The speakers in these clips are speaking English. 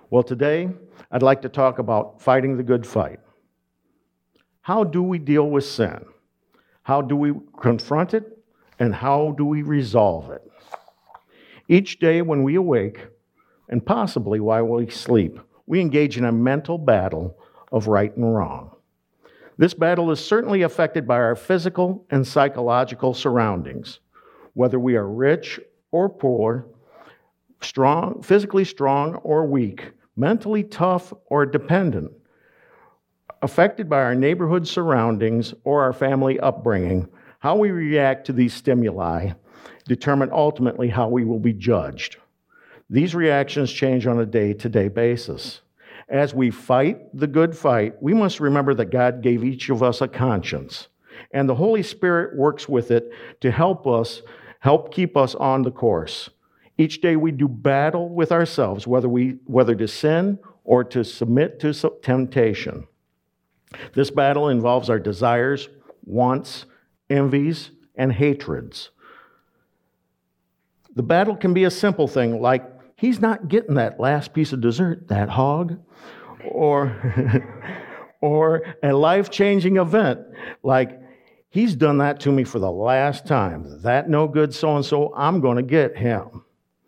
Well, today I'd like to talk about fighting the good fight. How do we deal with sin? How do we confront it? And how do we resolve it? Each day when we awake, and possibly while we sleep, we engage in a mental battle of right and wrong. This battle is certainly affected by our physical and psychological surroundings, whether we are rich or poor, strong, physically strong or weak, mentally tough or dependent, affected by our neighborhood surroundings or our family upbringing. How we react to these stimuli determine ultimately how we will be judged. These reactions change on a day-to-day basis. As we fight the good fight, we must remember that God gave each of us a conscience, and the Holy Spirit works with it to help keep us on the course. Each day we do battle with ourselves, whether to sin or to submit to temptation. This battle involves our desires, wants, envies, and hatreds. The battle can be a simple thing like, he's not getting that last piece of dessert, that hog, or a life-changing event like, he's done that to me for the last time. That no good so-and-so, I'm going to get him.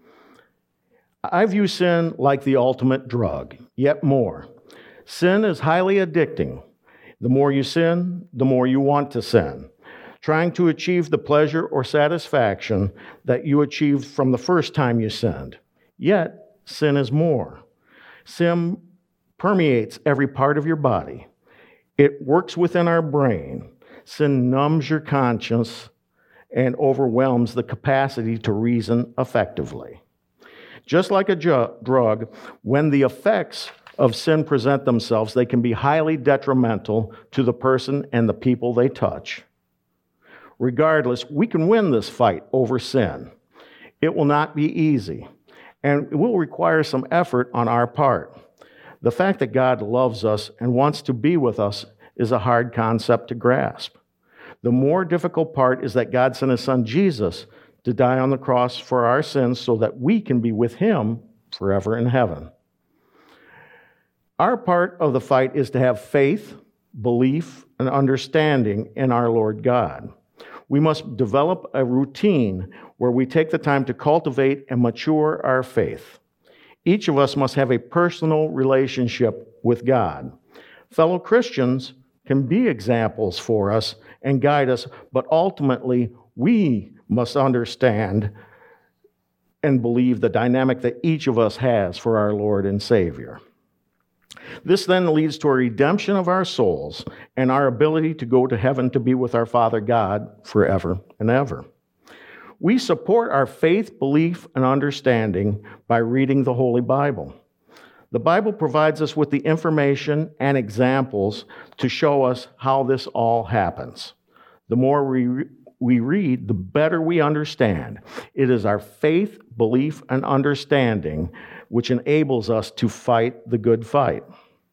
I view sin like the ultimate drug, yet more. Sin is highly addicting. The more you sin, the more you want to sin, trying to achieve the pleasure or satisfaction that you achieved from the first time you sinned. Yet, sin is more. Sin permeates every part of your body. It works within our brain. Sin numbs your conscience and overwhelms the capacity to reason effectively. Just like a drug, when the effects of sin present themselves, they can be highly detrimental to the person and the people they touch. Regardless, we can win this fight over sin. It will not be easy, and it will require some effort on our part. The fact that God loves us and wants to be with us is a hard concept to grasp. The more difficult part is that God sent His Son Jesus to die on the cross for our sins so that we can be with Him forever in heaven. Our part of the fight is to have faith, belief, and understanding in our Lord God. We must develop a routine where we take the time to cultivate and mature our faith. Each of us must have a personal relationship with God. Fellow Christians can be examples for us and guide us, but ultimately we must understand and believe the dynamic that each of us has for our Lord and Savior. This then leads to a redemption of our souls and our ability to go to heaven to be with our Father God forever and ever. We support our faith, belief, and understanding by reading the Holy Bible. The Bible provides us with the information and examples to show us how this all happens. The more we read, the better we understand. It is our faith, belief, and understanding which enables us to fight the good fight.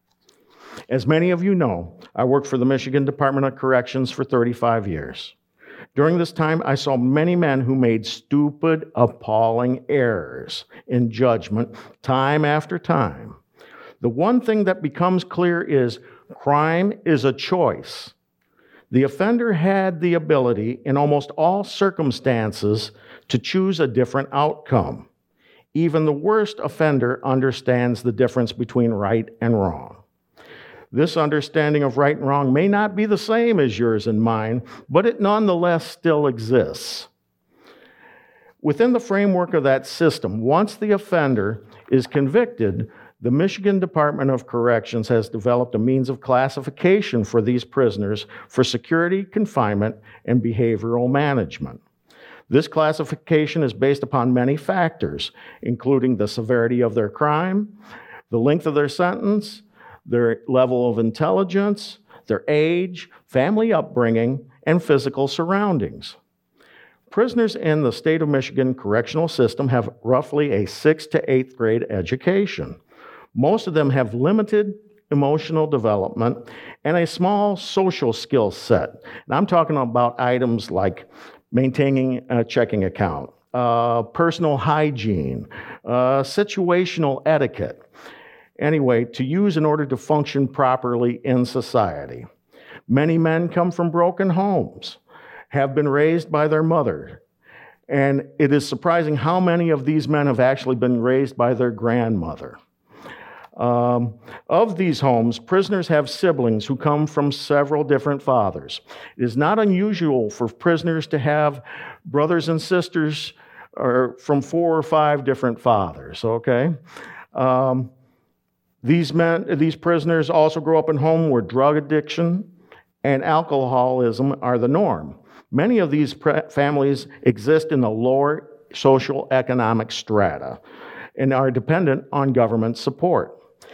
As many of you know, I worked for the Michigan Department of Corrections for 35 years. During this time, I saw many men who made stupid, appalling errors in judgment time after time. The one thing that becomes clear is crime is a choice. The offender had the ability, in almost all circumstances, to choose a different outcome. Even the worst offender understands the difference between right and wrong. This understanding of right and wrong may not be the same as yours and mine, but it nonetheless still exists. Within the framework of that system, once the offender is convicted, the Michigan Department of Corrections has developed a means of classification for these prisoners for security, confinement, and behavioral management. This classification is based upon many factors, including the severity of their crime, the length of their sentence, their level of intelligence, their age, family upbringing, and physical surroundings. Prisoners in the state of Michigan correctional system have roughly a 6th to 8th grade education. Most of them have limited emotional development and a small social skill set. And I'm talking about items like maintaining a checking account, personal hygiene, situational etiquette. anyway, to use in order to function properly in society. Many men come from broken homes, have been raised by their mother, and it is surprising how many of these men have actually been raised by their grandmother. Of these homes, prisoners have siblings who come from several different fathers. It is not unusual for prisoners to have brothers and sisters from 4 or 5 different fathers, okay? These prisoners also grow up in homes where drug addiction and alcoholism are the norm. Many of these families exist in the lower social economic strata and are dependent on government support.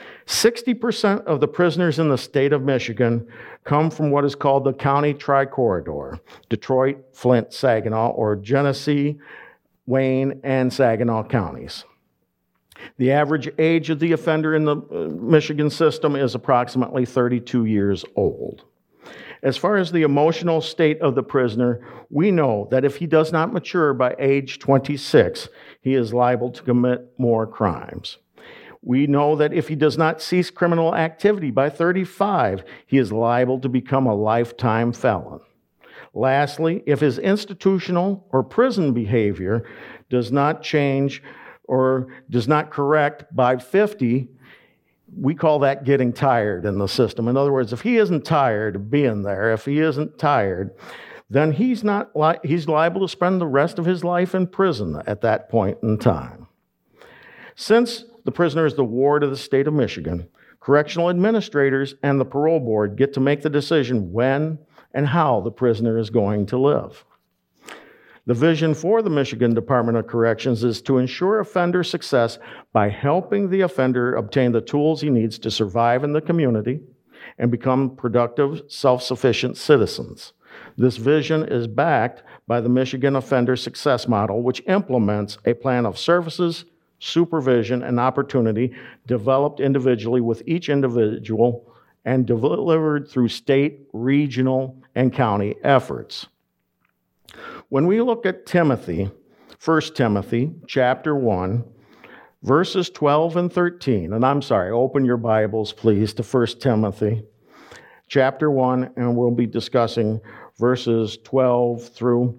60% of the prisoners in the state of Michigan come from what is called the County Tri-Corridor: Detroit, Flint, Saginaw, or Genesee, Wayne, and Saginaw counties. The average age of the offender in the Michigan system is approximately 32 years old. As far as the emotional state of the prisoner, we know that if he does not mature by age 26, he is liable to commit more crimes. We know that if he does not cease criminal activity by 35, he is liable to become a lifetime felon. Lastly, if his institutional or prison behavior does not change or does not correct by 50, we call that getting tired in the system. In other words, if he isn't tired of being there, if he isn't tired, then he's liable to spend the rest of his life in prison at that point in time. Since the prisoner is the ward of the state of Michigan, correctional administrators and the parole board get to make the decision when and how the prisoner is going to live. The vision for the Michigan Department of Corrections is to ensure offender success by helping the offender obtain the tools he needs to survive in the community and become productive, self-sufficient citizens. This vision is backed by the Michigan Offender Success Model, which implements a plan of services, supervision, and opportunity developed individually with each individual and delivered through state, regional, and county efforts. When we look at Timothy, 1 Timothy chapter 1, verses 12 and 13, and I'm sorry, open your Bibles, please, to 1 Timothy chapter 1, and we'll be discussing verses 12 through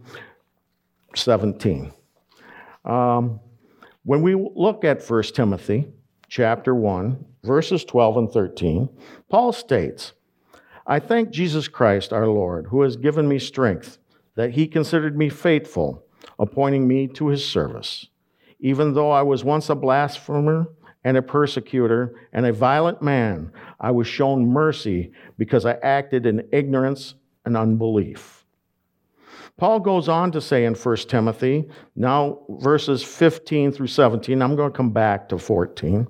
17. When we look at 1 Timothy chapter 1, verses 12 and 13, Paul states, "I thank Jesus Christ our Lord, who has given me strength, that he considered me faithful, appointing me to his service. Even though I was once a blasphemer and a persecutor and a violent man, I was shown mercy because I acted in ignorance and unbelief." Paul goes on to say in 1 Timothy, now verses 15 through 17, I'm going to come back to 14.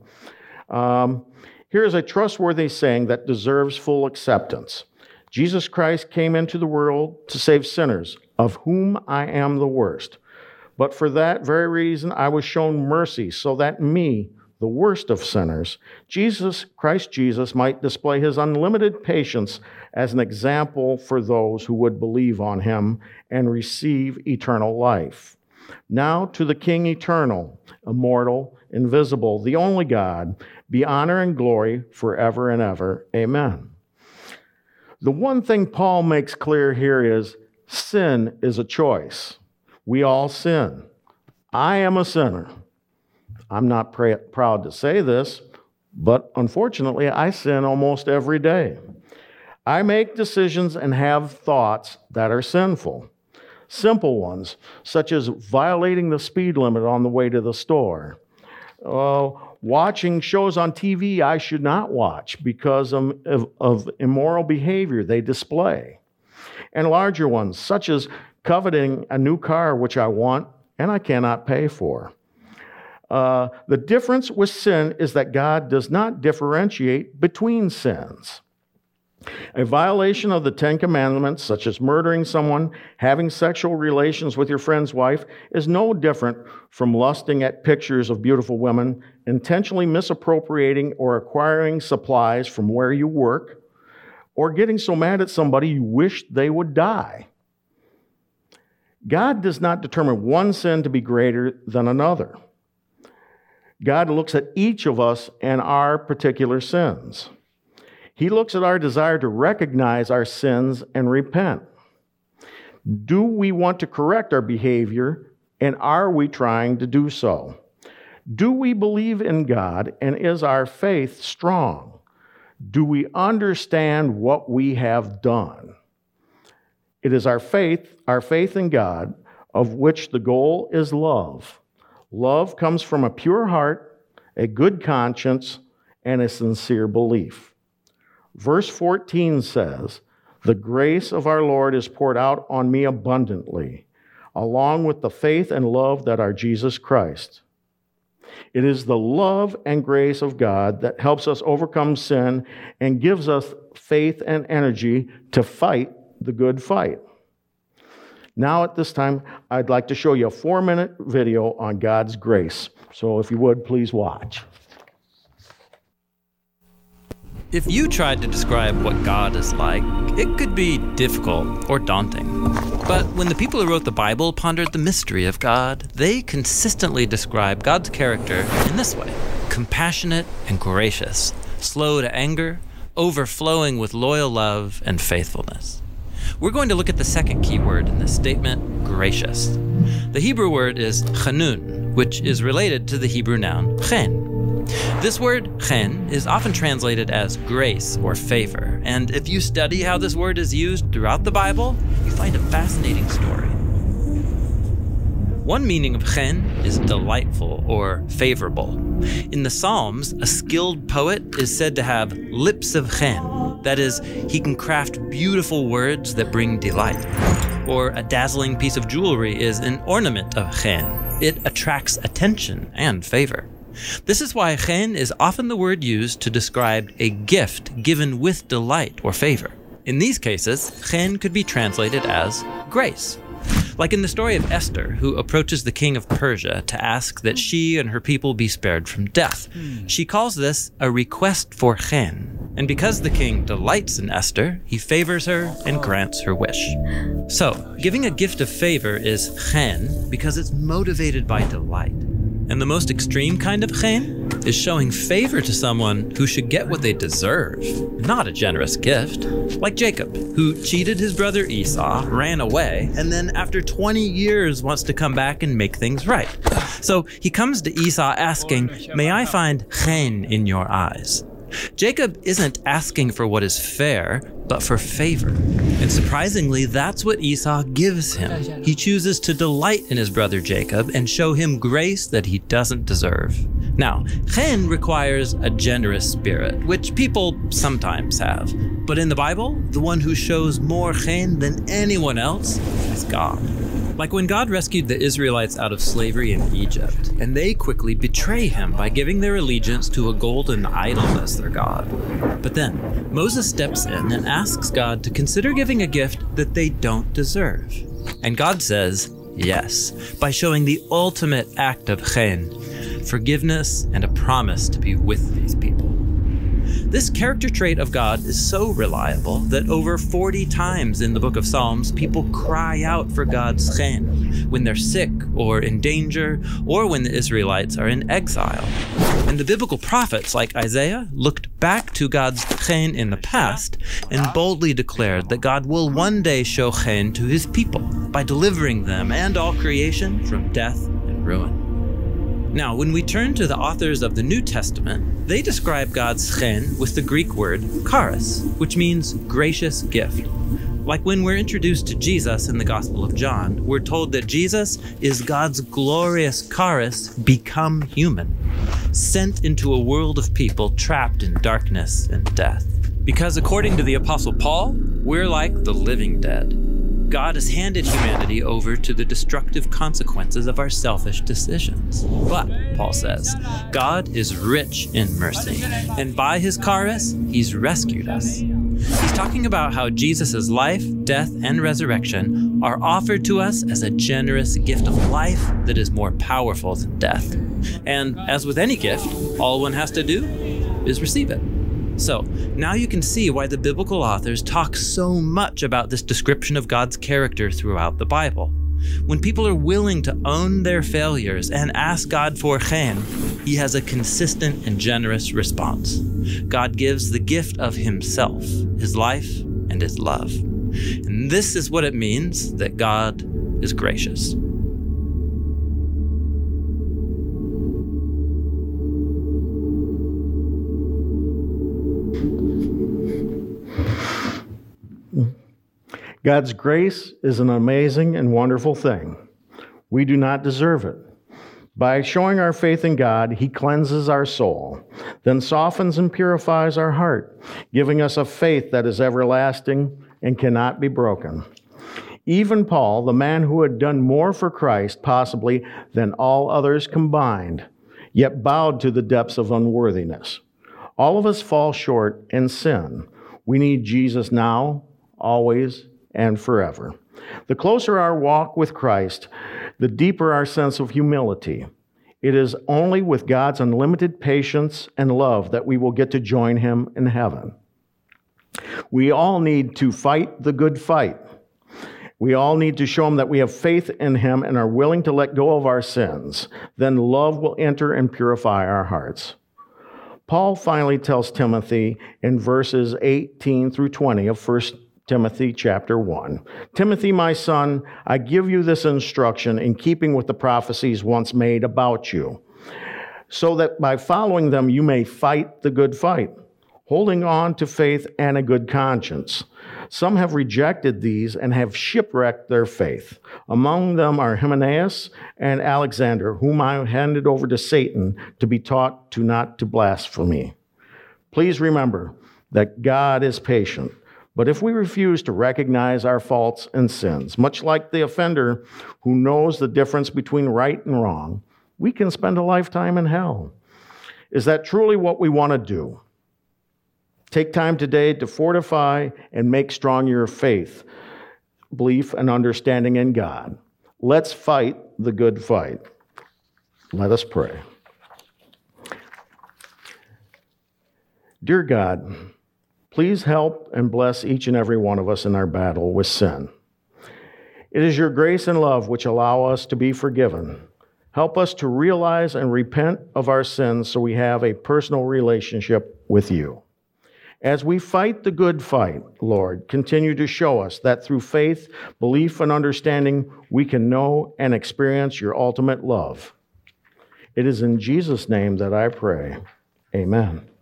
Here is a trustworthy saying that deserves full acceptance. Jesus Christ came into the world to save sinners, of whom I am the worst. But for that very reason, I was shown mercy, so that me, the worst of sinners, Christ Jesus, might display his unlimited patience as an example for those who would believe on him and receive eternal life. Now to the King eternal, immortal, invisible, the only God, be honor and glory forever and ever. Amen. The one thing Paul makes clear here is sin is a choice. We all sin. I am a sinner. I'm not proud to say this, but unfortunately, I sin almost every day. I make decisions and have thoughts that are sinful. Simple ones, such as violating the speed limit on the way to the store. Watching shows on TV I should not watch because of immoral behavior they display. And larger ones, such as coveting a new car which I want and I cannot pay for. The difference with sin is that God does not differentiate between sins. A violation of the Ten Commandments, such as murdering someone, having sexual relations with your friend's wife, is no different from lusting at pictures of beautiful women, intentionally misappropriating or acquiring supplies from where you work, or getting so mad at somebody you wish they would die. God does not determine one sin to be greater than another. God looks at each of us and our particular sins. He looks at our desire to recognize our sins and repent. Do we want to correct our behavior, and are we trying to do so? Do we believe in God, and is our faith strong? Do we understand what we have done? It is our faith in God, of which the goal is love. Love comes from a pure heart, a good conscience, and a sincere belief. Verse 14 says, "The grace of our Lord is poured out on me abundantly, along with the faith and love that are Jesus Christ." It is the love and grace of God that helps us overcome sin and gives us faith and energy to fight the good fight. Now at this time, I'd like to show you a 4-minute video on God's grace. So if you would, please watch. If you tried to describe what God is like, it could be difficult or daunting. But when the people who wrote the Bible pondered the mystery of God, they consistently describe God's character in this way: compassionate and gracious, slow to anger, overflowing with loyal love and faithfulness. We're going to look at the second key word in this statement, gracious. The Hebrew word is chanun, which is related to the Hebrew noun chen. This word, chen, is often translated as grace or favor, and if you study how this word is used throughout the Bible, you find a fascinating story. One meaning of chen is delightful or favorable. In the Psalms, a skilled poet is said to have lips of chen. That is, he can craft beautiful words that bring delight. Or a dazzling piece of jewelry is an ornament of chen. It attracts attention and favor. This is why chen is often the word used to describe a gift given with delight or favor. In these cases, chen could be translated as grace. Like in the story of Esther, who approaches the king of Persia to ask that she and her people be spared from death. She calls this a request for chen. And because the king delights in Esther, he favors her and grants her wish. So, giving a gift of favor is chen because it's motivated by delight. And the most extreme kind of chen is showing favor to someone who should get what they deserve, not a generous gift. Like Jacob, who cheated his brother Esau, ran away, and then after 20 years wants to come back and make things right. So he comes to Esau asking, "May I find chen in your eyes?" Jacob isn't asking for what is fair, but for favor. And surprisingly, that's what Esau gives him. He chooses to delight in his brother Jacob and show him grace that he doesn't deserve. Now, chen requires a generous spirit, which people sometimes have. But in the Bible, the one who shows more chen than anyone else is God. Like when God rescued the Israelites out of slavery in Egypt, and they quickly betray him by giving their allegiance to a golden idol as their god. But then, Moses steps in and asks God to consider giving a gift that they don't deserve. And God says yes, by showing the ultimate act of chen, forgiveness and a promise to be with these people. This character trait of God is so reliable that over 40 times in the book of Psalms, people cry out for God's chen when they're sick or in danger or when the Israelites are in exile. And the biblical prophets like Isaiah looked back to God's chen in the past and boldly declared that God will one day show chen to his people by delivering them and all creation from death and ruin. Now, when we turn to the authors of the New Testament, they describe God's chen with the Greek word charis, which means gracious gift. Like when we're introduced to Jesus in the Gospel of John, we're told that Jesus is God's glorious charis become human, sent into a world of people trapped in darkness and death. Because according to the Apostle Paul, we're like the living dead. God has handed humanity over to the destructive consequences of our selfish decisions. But, Paul says, God is rich in mercy, and by his charis, he's rescued us. He's talking about how Jesus' life, death, and resurrection are offered to us as a generous gift of life that is more powerful than death. And as with any gift, all one has to do is receive it. So, now you can see why the biblical authors talk so much about this description of God's character throughout the Bible. When people are willing to own their failures and ask God for chen, he has a consistent and generous response. God gives the gift of himself, his life, and his love. And this is what it means that God is gracious. God's grace is an amazing and wonderful thing. We do not deserve it. By showing our faith in God, he cleanses our soul, then softens and purifies our heart, giving us a faith that is everlasting and cannot be broken. Even Paul, the man who had done more for Christ possibly than all others combined, yet bowed to the depths of unworthiness. All of us fall short and sin. We need Jesus now, always, and forever. The closer our walk with Christ, the deeper our sense of humility. It is only with God's unlimited patience and love that we will get to join him in heaven. We all need to fight the good fight. We all need to show him that we have faith in him and are willing to let go of our sins. Then love will enter and purify our hearts. Paul finally tells Timothy in verses 18 through 20 of 1 Timothy chapter 1. Timothy, my son, I give you this instruction in keeping with the prophecies once made about you, so that by following them you may fight the good fight, holding on to faith and a good conscience. Some have rejected these and have shipwrecked their faith. Among them are Hymenaeus and Alexander, whom I handed over to Satan to be taught to not to blaspheme. Please remember that God is patient. But if we refuse to recognize our faults and sins, much like the offender who knows the difference between right and wrong, we can spend a lifetime in hell. Is that truly what we want to do? Take time today to fortify and make strong your faith, belief, and understanding in God. Let's fight the good fight. Let us pray. Dear God, please help and bless each and every one of us in our battle with sin. It is your grace and love which allow us to be forgiven. Help us to realize and repent of our sins so we have a personal relationship with you. As we fight the good fight, Lord, continue to show us that through faith, belief, and understanding, we can know and experience your ultimate love. It is in Jesus' name that I pray. Amen.